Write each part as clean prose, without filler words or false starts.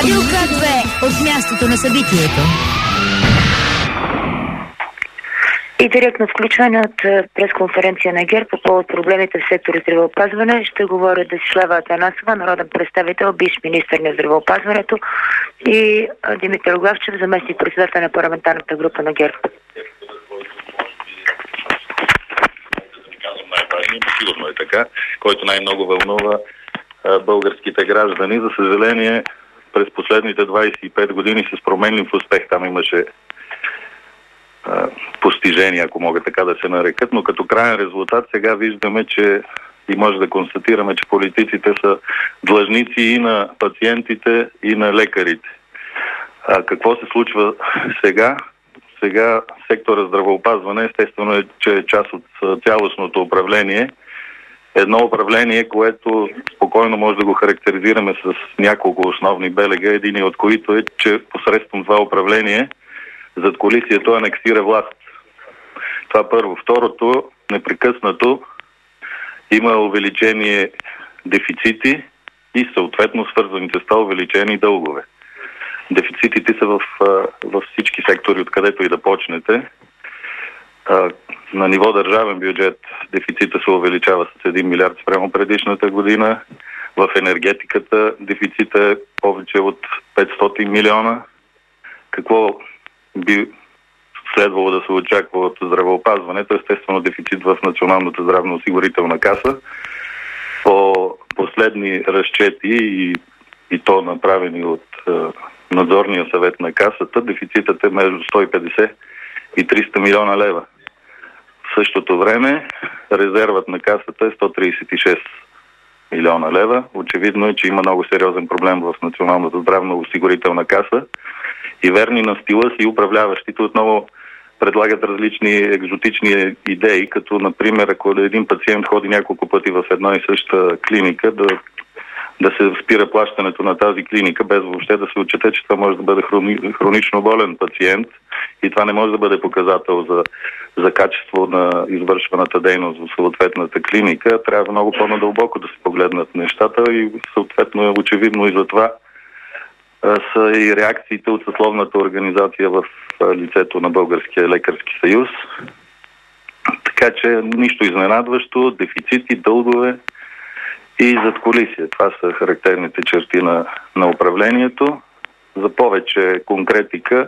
Радио К2 от мястото на събитието. И директно включване от пресконференция на ГЕРБ по повод проблемите в сектора здравеопазване ще говоря Десислава Атанасова, народен представител, бивш министър на здравеопазването, и Димитър Главчев, заместник председател на парламентарната група на ГЕРБ. Сигурно е така, който най-много вълнува българските граждани. За съжаление, през последните 25 години с променлив успех там имаше постижения, ако мога така да се нарекат, но като крайен резултат сега виждаме, че и може да констатираме, че политиците са длъжници и на пациентите, и на лекарите. Какво се случва сега? Сега сектора здравеопазване естествено е, че е част от цялостното управление. Едно управление, което спокойно може да го характеризираме с няколко основни белега, един от които е, че посредством това управление задкулисието анексира власт. Това първо. Второто, непрекъснато има увеличение дефицити и съответно свързаните с това увеличени дългове. Дефицитите са във всички сектори, откъдето и да почнете. На ниво държавен бюджет дефицита се увеличава с 1 милиард спрямо предишната година. В енергетиката дефицита е повече от 500 милиона. Какво би следвало да се очаква от здравеопазването? Естествено дефицит в Националната здравноосигурителна каса. По последни разчети и то направени от надзорния съвет на касата, дефицитът е между 150 и 300 милиона лева. В същото време резервът на касата е 136 милиона лева. Очевидно е, че има много сериозен проблем в Националната здравноосигурителна каса и верни на стила си управляващите отново предлагат различни екзотични идеи, като например, ако един пациент ходи няколко пъти в една и съща клиника, да се спира плащането на тази клиника, без въобще да се отчете, че това може да бъде хронично болен пациент и това не може да бъде показател за качество на извършваната дейност в съответната клиника. Трябва много по-надълбоко да се погледнат нещата и съответно е очевидно и за това са и реакциите от съсловната организация в лицето на Българския лекарски съюз. Така че нищо изненадващо, дефицити, дългове и задкулисие. Това са характерните черти на управлението. За повече конкретика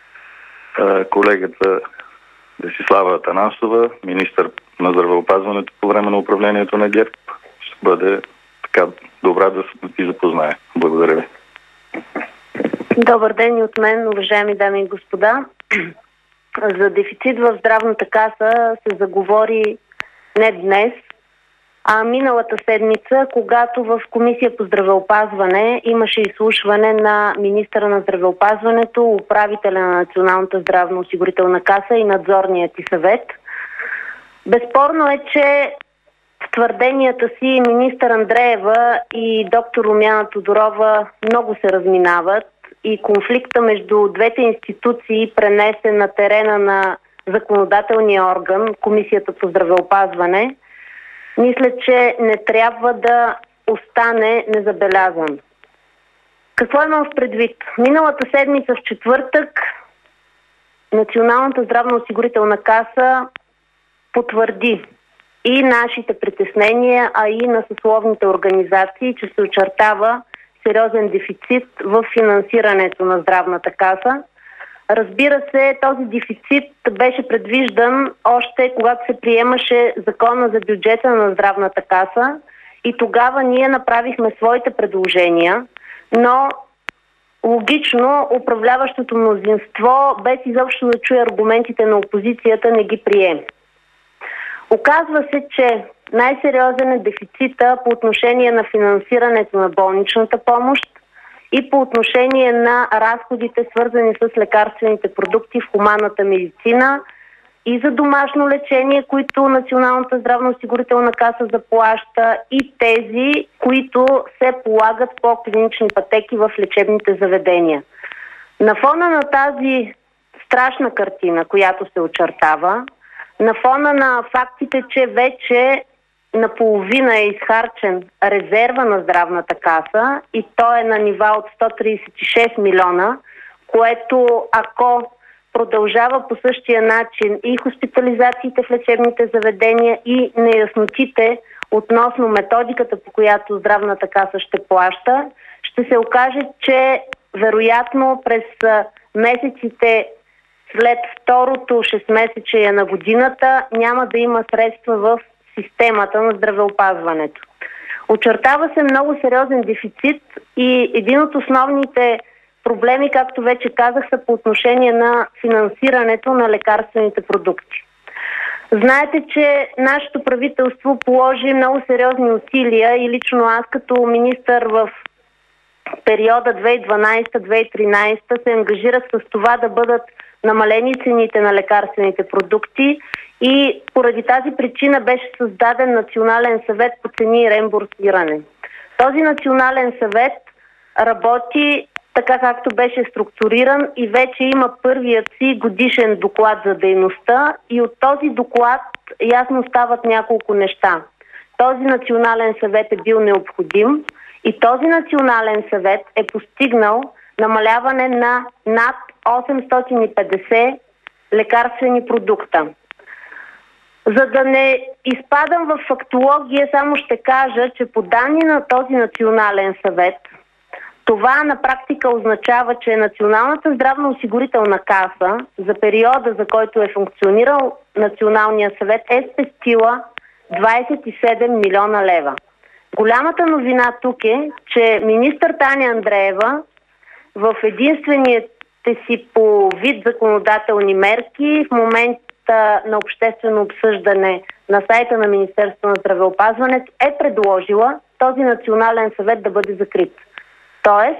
колегата Десислава Атанасова, министър на здравеопазването по време на управлението на ГЕРБ, ще бъде така добра да ти запознае. Благодаря ви. Добър ден и от мен, уважаеми дами и господа. За дефицит в здравната каса се заговори не днес, а миналата седмица, когато в Комисия по здравеопазване имаше изслушване на министъра на здравеопазването, управителя на Националната здравноосигурителна каса и надзорният ти съвет. Безспорно е, че в твърденията си министър Андреева и доктор Румяна Тодорова много се разминават и конфликта между двете институции пренесен на терена на законодателния орган, Комисията по здравеопазване, мисля, че не трябва да остане незабелязан. Какво имам в предвид? Миналата седмица в четвъртък Националната здравноосигурителна каса потвърди и нашите притеснения, а и на съсловните организации, че се очертава сериозен дефицит в финансирането на здравната каса. Разбира се, този дефицит беше предвиждан още когато се приемаше закона за бюджета на здравната каса и тогава ние направихме своите предложения, но логично управляващото мнозинство, без изобщо да чуе аргументите на опозицията, не ги приеме. Оказва се, че най-сериозен е дефицита по отношение на финансирането на болничната помощ и по отношение на разходите, свързани с лекарствените продукти в хуманната медицина и за домашно лечение, които Националната здравноосигурителна каса заплаща, и тези, които се полагат по клинични пътеки в лечебните заведения. На фона на тази страшна картина, която се очертава, на фона на фактите, че вече наполовина е изхарчен резерва на здравната каса и той е на нива от 136 милиона, което ако продължава по същия начин и хоспитализациите в лечебните заведения и неяснотите относно методиката, по която здравната каса ще плаща, ще се окаже, че вероятно през месеците след второто 6-месечие на годината няма да има средства в системата на здравеопазването. Очертава се много сериозен дефицит и един от основните проблеми, както вече казах, са по отношение на финансирането на лекарствените продукти. Знаете, че нашето правителство положи много сериозни усилия и лично аз като министър в периода 2012-2013 се ангажирах с това да бъдат намалени цените на лекарствените продукти и поради тази причина беше създаден Национален съвет по цени и реимбурсиране. Този Национален съвет работи така както беше структуриран и вече има първият си годишен доклад за дейността и от този доклад ясно стават няколко неща. Този Национален съвет е бил необходим и този Национален съвет е постигнал намаляване на над 850 лекарствени продукта. За да не изпадам в фактология, само ще кажа, че по данни на този Национален съвет, това на практика означава, че Националната здравноосигурителна каса за периода, за който е функционирал Националния съвет, е спестила 27 милиона лева. Голямата новина тук е, че министър Таня Андреева в единствените си по вид законодателни мерки в момента на обществено обсъждане на сайта на Министерството на здравеопазването е предложила този Национален съвет да бъде закрит. Тоест,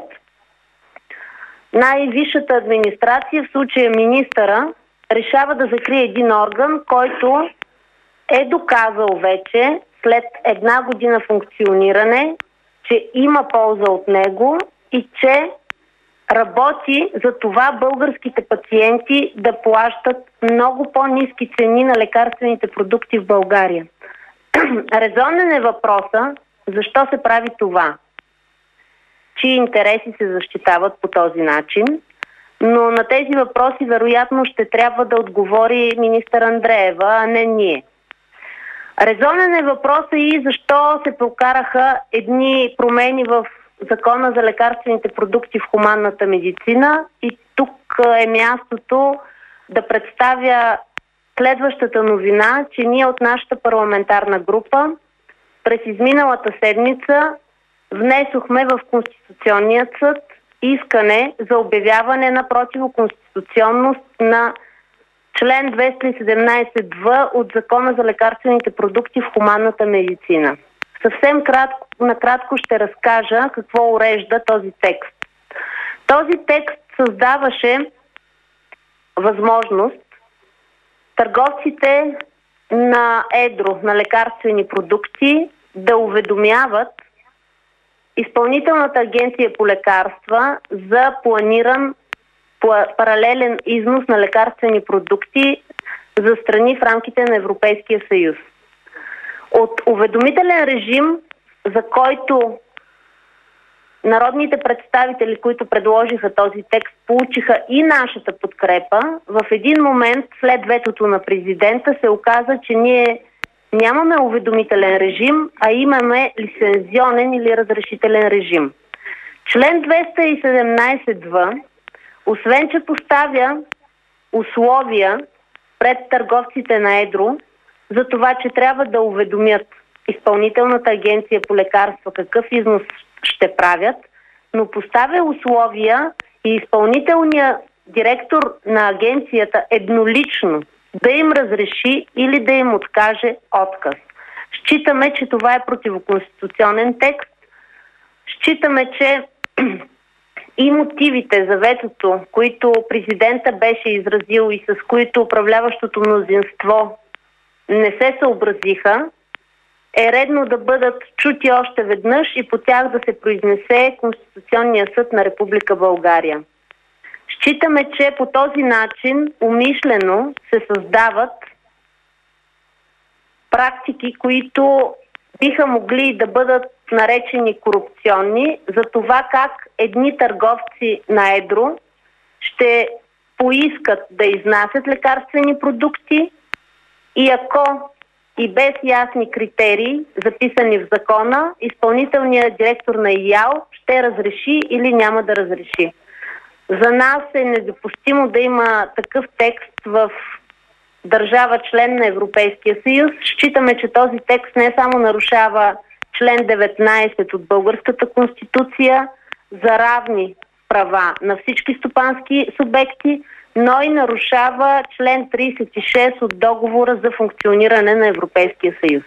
най-висшата администрация, в случая министъра, решава да закрие един орган, който е доказал вече след 1 година функциониране, че има полза от него и че работи за това българските пациенти да плащат много по-ниски цени на лекарствените продукти в България. Резонен е въпроса, защо се прави това? Чии интереси се защитават по този начин, но на тези въпроси вероятно ще трябва да отговори министър Андреева, а не ние. Резонен е въпросът и защо се прокараха едни промени в Закона за лекарствените продукти в хуманната медицина и тук е мястото да представя следващата новина, че ние от нашата парламентарна група през изминалата седмица внесохме в Конституционния съд искане за обявяване на противоконституционност на член 217в от Закона за лекарствените продукти в хуманната медицина. Съвсем накратко ще разкажа какво урежда този текст. Този текст създаваше възможност търговците на едро, на лекарствени продукти да уведомяват Изпълнителната агенция по лекарства за планиран паралелен износ на лекарствени продукти за страни в рамките на Европейския съюз. От уведомителен режим, за който народните представители, които предложиха този текст, получиха и нашата подкрепа, в един момент след ветото на президента се оказа, че ние нямаме уведомителен режим, а имаме лицензионен или разрешителен режим. Член 217в, освен че поставя условия пред търговците на едро, за това, че трябва да уведомят Изпълнителната агенция по лекарства какъв износ ще правят, но поставя условия и изпълнителният директор на агенцията еднолично да им разреши или да им откаже отказ. Считаме, че това е противоконституционен текст. Считаме, че и мотивите за ветото, които президента беше изразил и с които управляващото мнозинство не се съобразиха, е редно да бъдат чути още веднъж и по тях да се произнесе Конституционния съд на Република България. Считаме, че по този начин умишлено се създават практики, които биха могли да бъдат наречени корупционни, за това как едни търговци на едро ще поискат да изнасят лекарствени продукти и ако и без ясни критерии, записани в закона, изпълнителният директор на ИАЛ ще разреши или няма да разреши. За нас е недопустимо да има такъв текст в държава член на Европейския съюз. Считаме, че този текст не само нарушава член 19 от Българската конституция за равни права на всички стопански субекти, но и нарушава член 36 от договора за функциониране на Европейския съюз.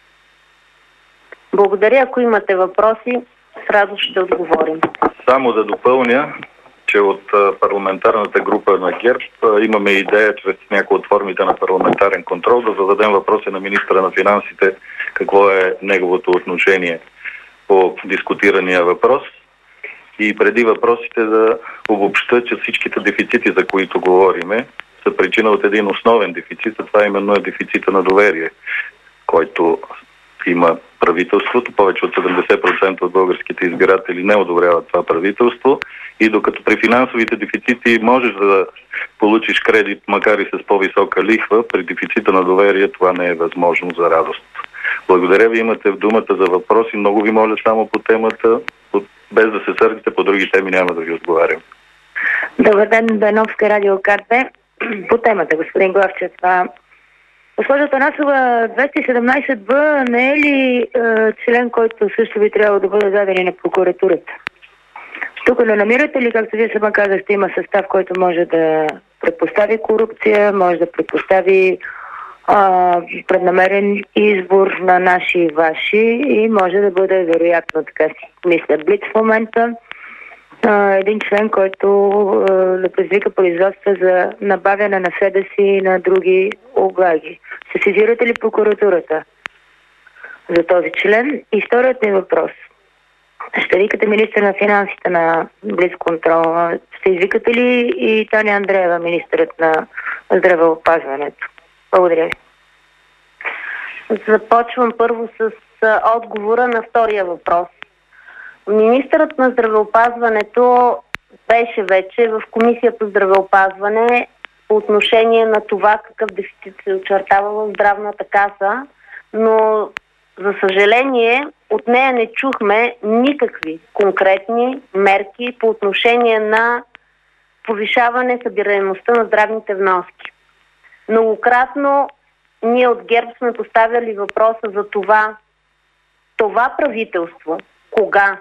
Благодаря. Ако имате въпроси, с радост ще отговорим. Само да допълня, че от парламентарната група на ГЕРБ имаме идея чрез някои от формите на парламентарен контрол да зададем въпроси на министра на финансите какво е неговото отношение по дискутирания въпрос. И преди въпросите да обобща, че всичките дефицити, за които говориме, са причина от един основен дефицит, а това именно е дефицита на доверие, който има правителството. Повече от 70% от българските избиратели не одобряват това правителство и докато при финансовите дефицити можеш да получиш кредит, макар и с по-висока лихва, при дефицита на доверие това не е възможно за радост. Благодаря ви, имате думата за въпроси. Много ви моля само по темата, без да се сърдите, по други теми няма да ви отговарям. Добър ден, Беновска, Радио КТ. По темата, господин Главчев. Госпожа Атанасова, 217б не е ли член, който също би трябвало да бъде даден на прокуратурата? Тук не намирате ли, както вие сама казахте, има състав, който може да предпостави корупция, може да предпостави преднамерен избор на наши и ваши и може да бъде вероятно, така си мисля, блиц в момента, един член, който да предизвика производства за набавяне на себе си и на други облаги. Се сезирате ли прокуратурата за този член? И вторият ми въпрос. Ще викате министър на финансите на блицконтрол. Ще извикате ли и Таня Андреева, министърът на здравеопазването? Благодаря ви. Започвам първо с отговора на втория въпрос. Министърът на здравеопазването беше вече в Комисия по здравеопазване по отношение на това какъв дефицит се очертава в здравната каса, но за съжаление от нея не чухме никакви конкретни мерки по отношение на повишаване събираемостта на здравните вноски. Многократно ние от ГЕРБ сме поставяли въпроса за това правителство кога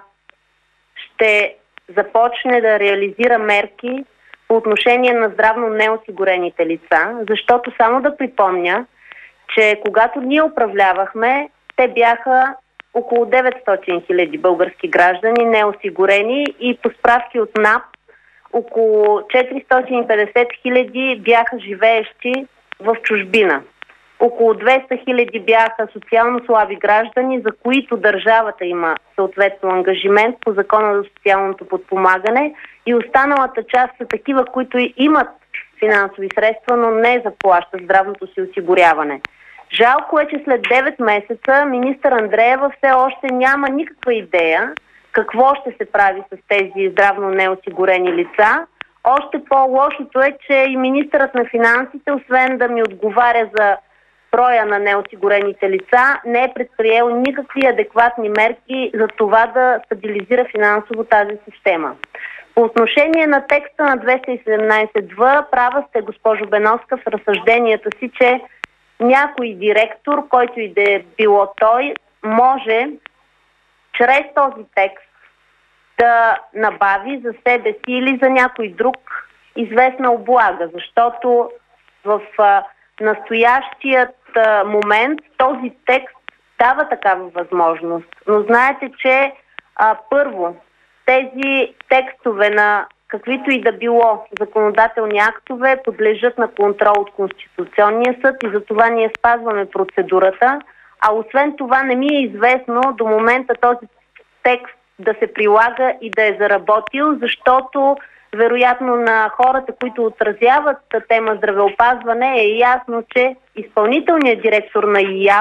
ще започне да реализира мерки по отношение на здравно неосигурените лица, защото само да припомня, че когато ние управлявахме, те бяха около 900 хиляди български граждани неосигурени и по справки от НАП около 450 хиляди бяха живеещи в чужбина. Около 200 хиляди бяха социално слаби граждани, за които държавата има съответно ангажимент по Закона за социалното подпомагане и останалата част са такива, които имат финансови средства, но не заплащат здравното си осигуряване. Жалко е, че след 9 месеца министър Андреева все още няма никаква идея какво ще се прави с тези здравно неосигурени лица. Още по-лошото е, че и министърът на финансите, освен да ми отговаря за броя на неосигурените лица, не е предприел никакви адекватни мерки за това да стабилизира финансово тази система. По отношение на текста на 217в, права сте, госпожо Беновска, в разсъжденията си, че някой директор, който и да е било той, може чрез този текст да набави за себе си или за някой друг известна облага, защото в настоящият момент този текст дава такава възможност. Но знаете, че първо тези текстове на каквито и да било законодателни актове подлежат на контрол от Конституционния съд и за това ние спазваме процедурата. А освен това не ми е известно до момента този текст да се прилага и да е заработил, защото вероятно на хората, които отразяват тема здравеопазване, е ясно, че изпълнителният директор на ИАЛ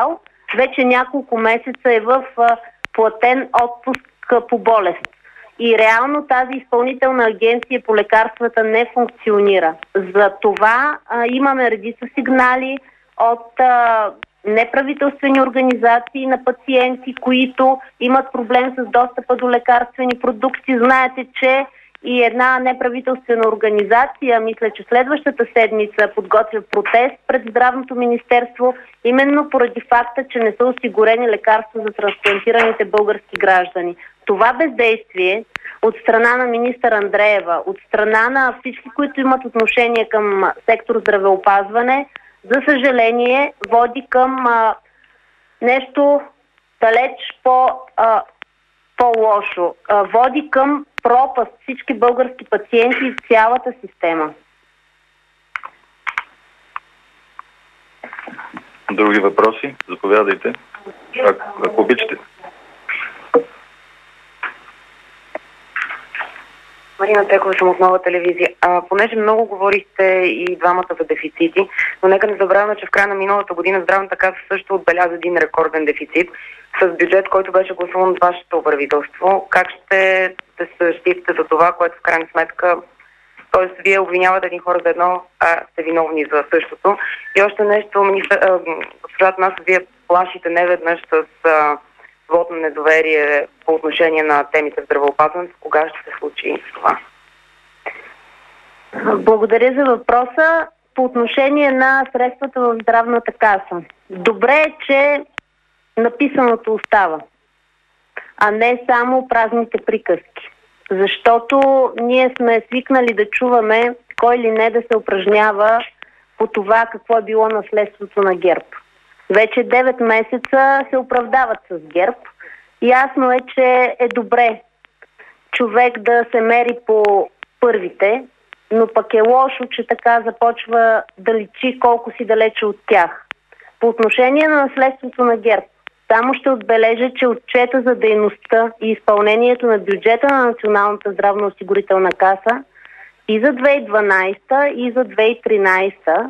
вече няколко месеца е в платен отпуск по болест. И реално тази изпълнителна агенция по лекарствата не функционира. За това имаме редица сигнали от неправителствени организации на пациенти, които имат проблем с достъпа до лекарствени продукти. Знаете, че и една неправителствена организация, мисля, че следващата седмица подготвя протест пред Здравното министерство, именно поради факта, че не са осигурени лекарства за трансплантираните български граждани. Това бездействие от страна на министър Андреева, от страна на всички, които имат отношение към сектор здравеопазване, за съжаление, води към нещо далеч по-лошо. Води към пропаст всички български пациенти и цялата система. Други въпроси? Заповядайте. Ако обичате. Марина Текова съм от Нова телевизия. Понеже много говорихте и двамата за дефицити, но нека не забравяме, че в края на миналата година Здравната каса също отбеляза един рекорден дефицит с бюджет, който беше гласуван от вашето правителство. Как ще се защитите за това, което в крайна сметка, т.е. вие обвинявате един хора за едно, а сте виновни за същото. И още нещо, госпожа Атанасова, вие плашите неведнъж с вот на недоверие по отношение на темите в здравеопазването. Кога ще се случи това? Благодаря за въпроса. По отношение на средствата в Здравната каса. Добре е, че написаното остава, а не само празните приказки. Защото ние сме свикнали да чуваме кой ли не да се упражнява по това какво е било наследството на ГЕРБ. Вече 9 месеца се оправдават с ГЕРБ. Ясно е, че е добре човек да се мери по първите, но пък е лошо, че така започва да личи колко си далече от тях. По отношение на наследството на ГЕРБ, само ще отбележа, че отчета за дейността и изпълнението на бюджета на Националната здравноосигурителна каса и за 2012 и за 2013,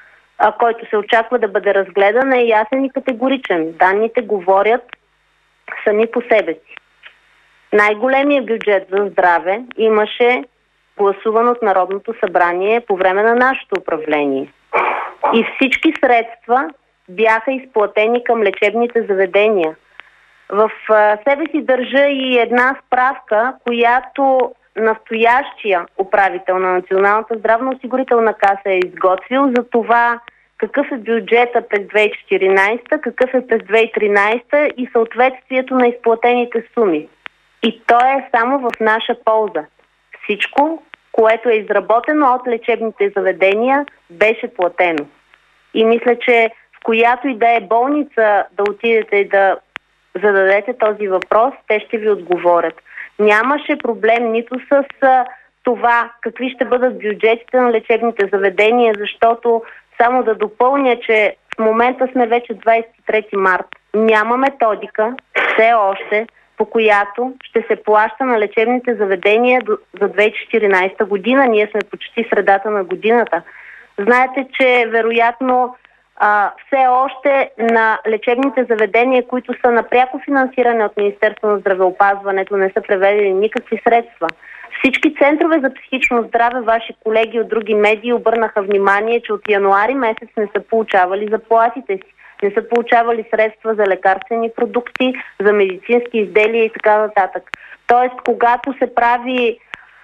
който се очаква да бъде разгледан, е ясен и категоричен. Данните говорят сами по себе си. Най-големият бюджет за здраве имаше гласуван от Народното събрание по време на нашето управление. И всички средства бяха изплатени към лечебните заведения. В себе си държа и една справка, която настоящия управител на Националната здравноосигурителна каса е изготвил за това какъв е бюджета през 2014, какъв е през 2013 и съответствието на изплатените суми. И то е само в наша полза. Всичко, което е изработено от лечебните заведения, беше платено. И мисля, че в която и да е болница да отидете и да зададете този въпрос, те ще ви отговорят. Нямаше проблем нито с това какви ще бъдат бюджетите на лечебните заведения, защото само да допълня, че в момента сме вече 23 март. Няма методика все още, по която ще се плаща на лечебните заведения за 2014 година. Ние сме почти средата на годината. Знаете, че вероятно все още на лечебните заведения, които са на пряко финансиране от Министерството на здравеопазването, не са преведени никакви средства. Всички центрове за психично здраве, ваши колеги от други медии обърнаха внимание, че от януари месец не са получавали заплатите си. Не са получавали средства за лекарствени продукти, за медицински изделия и така нататък. Тоест, когато се прави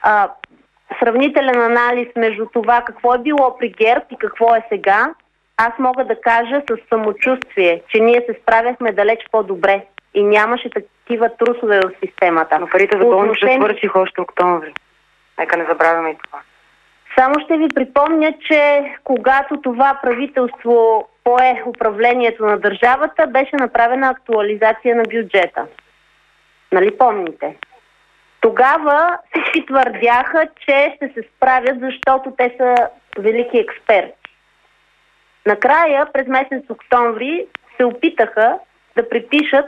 сравнителен анализ между това какво е било при ГЕРБ и какво е сега, аз мога да кажа със самочувствие, че ние се справяхме далеч по-добре и нямаше такива трусове в системата. Но парите за болница свърших още октомври. Нека не забравяме и това. Само ще ви припомня, че когато това правителство пое управлението на държавата, беше направена актуализация на бюджета. Нали помните? Тогава всички твърдяха, че ще се справят, защото те са велики експерти. Накрая, през месец октомври, се опитаха да припишат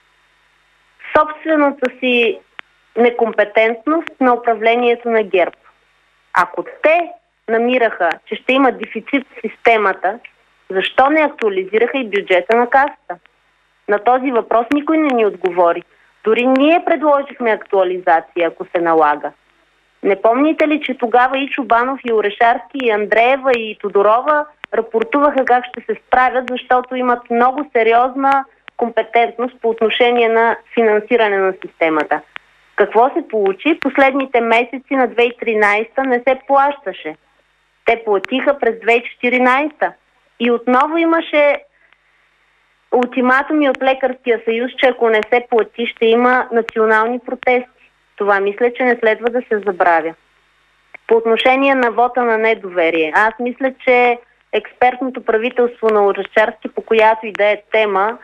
собствената си некомпетентност на управлението на ГЕРБ. Ако те намираха, че ще има дефицит в системата, защо не актуализираха и бюджета на касата? На този въпрос никой не ни отговори. Дори ние предложихме актуализация, ако се налага. Не помните ли, че тогава и Чубанов, и Орешарски, и Андреева, и Тодорова рапортуваха как ще се справят, защото имат много сериозна компетентност по отношение на финансиране на системата. Какво се получи? Последните месеци на 2013 не се плащаше. Те платиха през 2014 и отново имаше ултиматуми от Лекарския съюз, че ако не се плати, ще има национални протести. Това мисля, че не следва да се забравя. По отношение на вота на недоверие, аз мисля, че експертното правителство на Орешарски, по която и да е тема,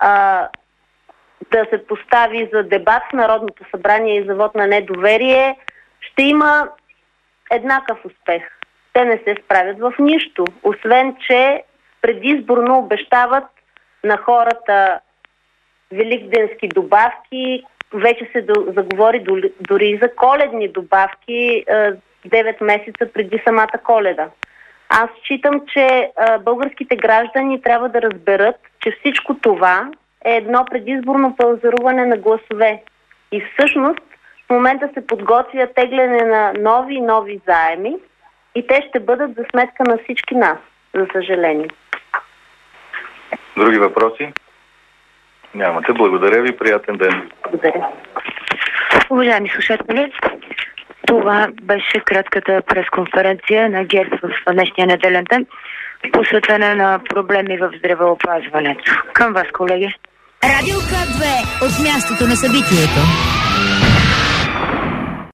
да се постави за дебат в Народното събрание и за вод на недоверие, ще има еднакъв успех. Те не се справят в нищо, освен че предизборно обещават на хората великденски добавки, вече се заговори дори за коледни добавки 9 месеца преди самата Коледа. Аз считам, че българските граждани трябва да разберат, че всичко това е едно предизборно пазаруване на гласове. И всъщност в момента се подготвя тегляне на нови заеми и те ще бъдат за сметка на всички нас, за съжаление. Други въпроси? Нямате. Благодаря ви. Приятен ден. Благодаря. Уважаеми слушатели, това беше кратката пресконференция на ГЕРБ в днешния неделен ден, посветена на проблеми в здравеопазването. Към вас, колеги. Радио К2 от мястото на събитието.